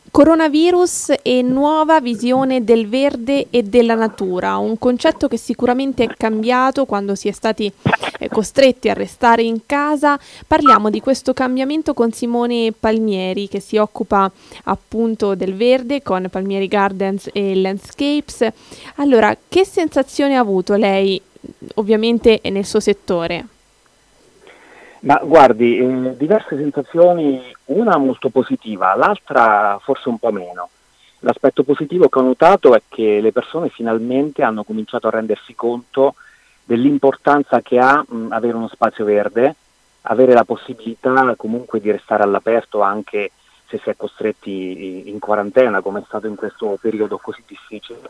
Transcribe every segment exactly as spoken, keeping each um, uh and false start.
Coronavirus e nuova visione del verde e della natura, un concetto che sicuramente è cambiato quando si è stati eh, costretti a restare in casa. Parliamo di questo cambiamento con Simone Palmieri, che si occupa appunto del verde con Palmieri Gardens e Landscapes. Allora, che sensazione ha avuto lei, ovviamente nel suo settore? Ma guardi, eh, diverse sensazioni, una molto positiva, l'altra forse un po' meno. L'aspetto positivo che ho notato è che le persone finalmente hanno cominciato a rendersi conto dell'importanza che ha mh, avere uno spazio verde, avere la possibilità comunque di restare all'aperto anche se si è costretti in quarantena, come è stato in questo periodo così difficile,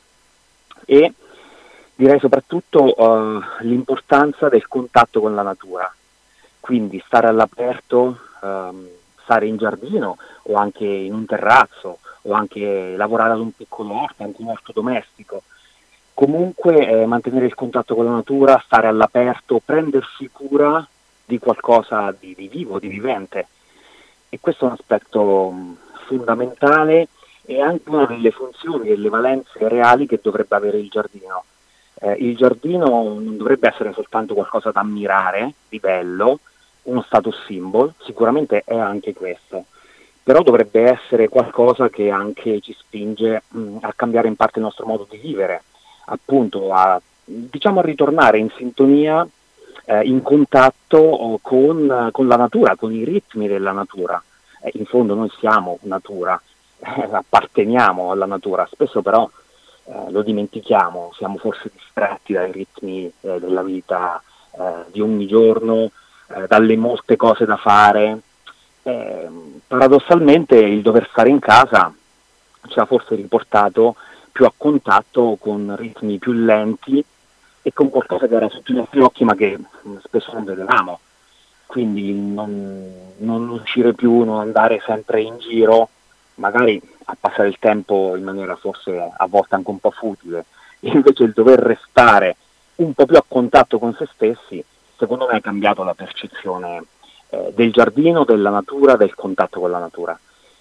e direi soprattutto eh, l'importanza del contatto con la natura. Quindi stare all'aperto, ehm, stare in giardino o anche in un terrazzo o anche lavorare ad un piccolo orto, anche un orto domestico. Comunque eh, mantenere il contatto con la natura, stare all'aperto, prendersi cura di qualcosa di, di vivo, di vivente. E questo è un aspetto mh, fondamentale e anche una delle funzioni e le valenze reali che dovrebbe avere il giardino. Eh, il giardino non dovrebbe essere soltanto qualcosa da ammirare, di bello, uno status symbol, sicuramente è anche questo, però dovrebbe essere qualcosa che anche ci spinge mh, a cambiare in parte il nostro modo di vivere, appunto a, diciamo, a ritornare in sintonia, eh, in contatto con, con la natura, con i ritmi della natura. Eh, in fondo noi siamo natura, eh, apparteniamo alla natura, spesso però eh, lo dimentichiamo, siamo forse distratti dai ritmi eh, della vita eh, di ogni giorno, eh, dalle molte cose da fare. Eh, paradossalmente il dover stare in casa ci ha forse riportato più a contatto con ritmi più lenti e con qualcosa che era sotto i nostri occhi ma che mh, spesso non vedevamo. Quindi non, non uscire più, non andare sempre in giro, magari a passare il tempo in maniera forse a volte anche un po' futile, e invece il dover restare un po' più a contatto con se stessi, secondo me ha cambiato la percezione eh, del giardino, della natura, del contatto con la natura.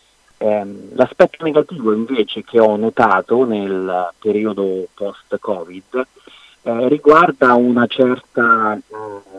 Eh, l'aspetto negativo invece che ho notato nel periodo post-Covid eh, riguarda una certa mh,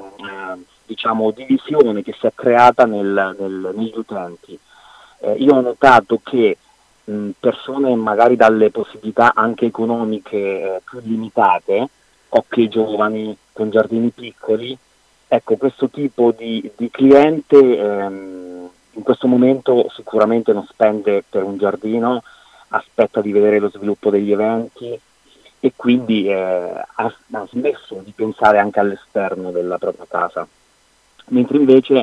eh, diciamo, divisione che si è creata nel, nel, negli utenti. Eh, io ho notato che mh, persone magari dalle possibilità anche economiche eh, più limitate, coppie giovani con giardini piccoli, ecco, questo tipo di, di cliente ehm, in questo momento sicuramente non spende per un giardino, aspetta di vedere lo sviluppo degli eventi e quindi eh, ha, ha smesso di pensare anche all'esterno della propria casa. Mentre invece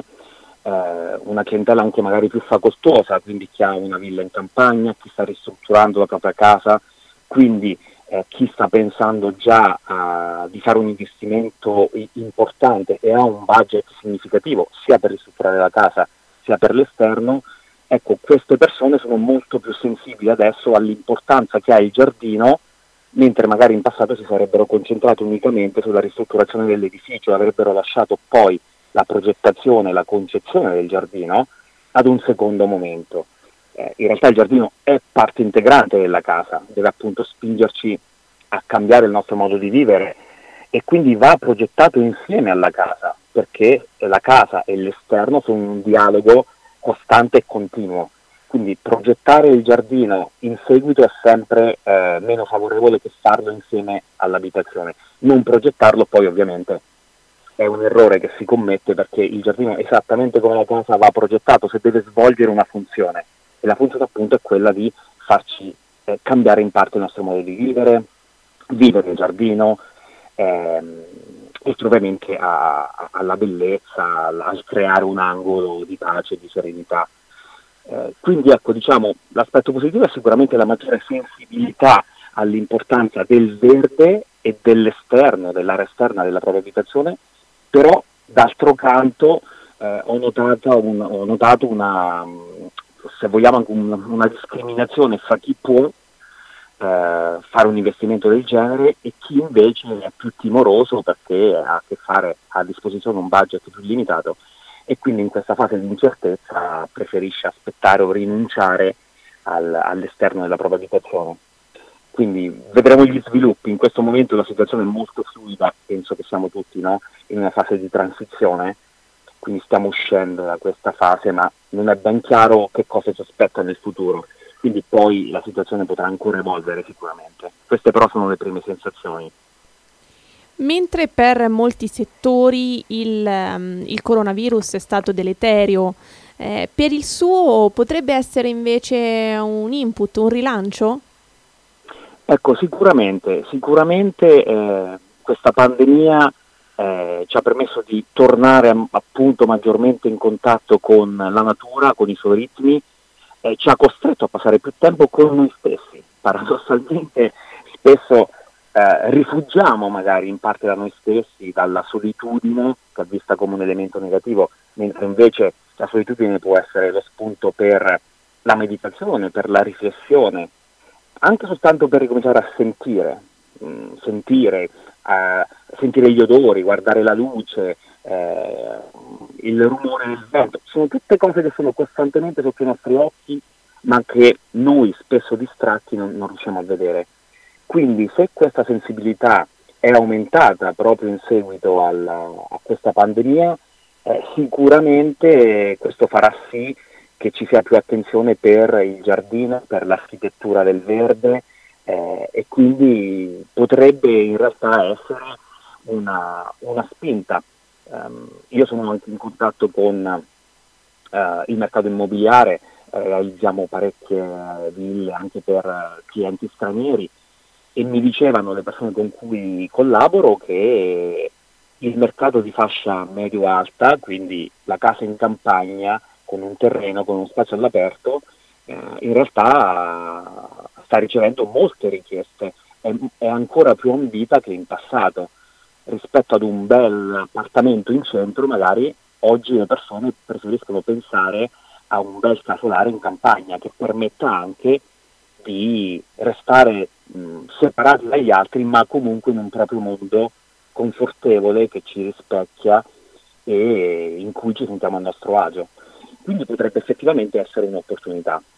eh, una clientela anche magari più facoltosa, quindi chi ha una villa in campagna, chi sta ristrutturando la propria casa, quindi eh, chi sta pensando già a, di fare un investimento i- importante e ha un budget significativo sia per ristrutturare la casa sia per l'esterno, ecco, queste persone sono molto più sensibili adesso all'importanza che ha il giardino, mentre magari in passato si sarebbero concentrati unicamente sulla ristrutturazione dell'edificio, avrebbero lasciato poi la progettazione, la concezione del giardino ad un secondo momento. Eh, in realtà il giardino è parte integrante della casa, deve appunto spingerci a cambiare il nostro modo di vivere e quindi va progettato insieme alla casa, perché la casa e l'esterno sono un dialogo costante e continuo. Quindi progettare il giardino in seguito è sempre eh, meno favorevole che farlo insieme all'abitazione. Non progettarlo poi ovviamente è un errore che si commette perché il giardino, esattamente come la casa, va progettato se deve svolgere una funzione e la funzione appunto è quella di farci eh, cambiare in parte il nostro modo di vivere, vivere il giardino, ehm, oltre ovviamente a- a- alla bellezza, al, al creare un angolo di pace e di serenità. Eh, quindi ecco, diciamo, l'aspetto positivo è sicuramente la maggiore sensibilità all'importanza del verde e dell'esterno, dell'area esterna della propria abitazione, però d'altro canto eh, ho, notato un, ho notato una, se vogliamo, anche un- una discriminazione fra chi può eh, fare un investimento del genere e chi invece è più timoroso perché ha a che fare, ha a disposizione un budget più limitato e quindi in questa fase di incertezza preferisce aspettare o rinunciare al, all'esterno della propria abitazione. Quindi vedremo gli sviluppi. In questo momento la situazione è molto fluida, penso che siamo tutti, no, in una fase di transizione, quindi stiamo uscendo da questa fase, ma non è ben chiaro che cosa ci aspetta nel futuro, quindi poi la situazione potrà ancora evolvere sicuramente. Queste però sono le prime sensazioni. Mentre per molti settori il, um, il coronavirus è stato deleterio, eh, per il suo potrebbe essere invece un input, un rilancio? Ecco, sicuramente, sicuramente eh, questa pandemia eh, ci ha permesso di tornare a- appunto maggiormente in contatto con la natura, con i suoi ritmi, e ci ha costretto a passare più tempo con noi stessi. Paradossalmente spesso eh, rifugiamo magari in parte da noi stessi, dalla solitudine, che è vista come un elemento negativo, mentre invece la solitudine può essere lo spunto per la meditazione, per la riflessione, anche soltanto per ricominciare a sentire, mh, sentire, a sentire gli odori, guardare la luce, eh, il rumore del vento. Sono tutte cose che sono costantemente sotto i nostri occhi, ma che noi spesso distratti non, non riusciamo a vedere. Quindi se questa sensibilità è aumentata proprio in seguito alla, a questa pandemia, eh, sicuramente questo farà sì che ci sia più attenzione per il giardino, per l'architettura del verde, eh, e quindi potrebbe in realtà essere una, una spinta. Um, io sono anche in contatto con uh, il mercato immobiliare, eh, realizziamo parecchie ville anche per uh, clienti stranieri, e mi dicevano le persone con cui collaboro che il mercato di fascia medio-alta, quindi la casa in campagna, con un terreno, con uno spazio all'aperto, eh, in realtà sta ricevendo molte richieste, è, è ancora più ambita che in passato. Rispetto ad un bel appartamento in centro, magari oggi le persone preferiscono pensare a un bel casolare in campagna, che permetta anche di restare mh, separati dagli altri, ma comunque in un proprio mondo confortevole che ci rispecchia e in cui ci sentiamo a nostro agio. Quindi potrebbe effettivamente essere un'opportunità.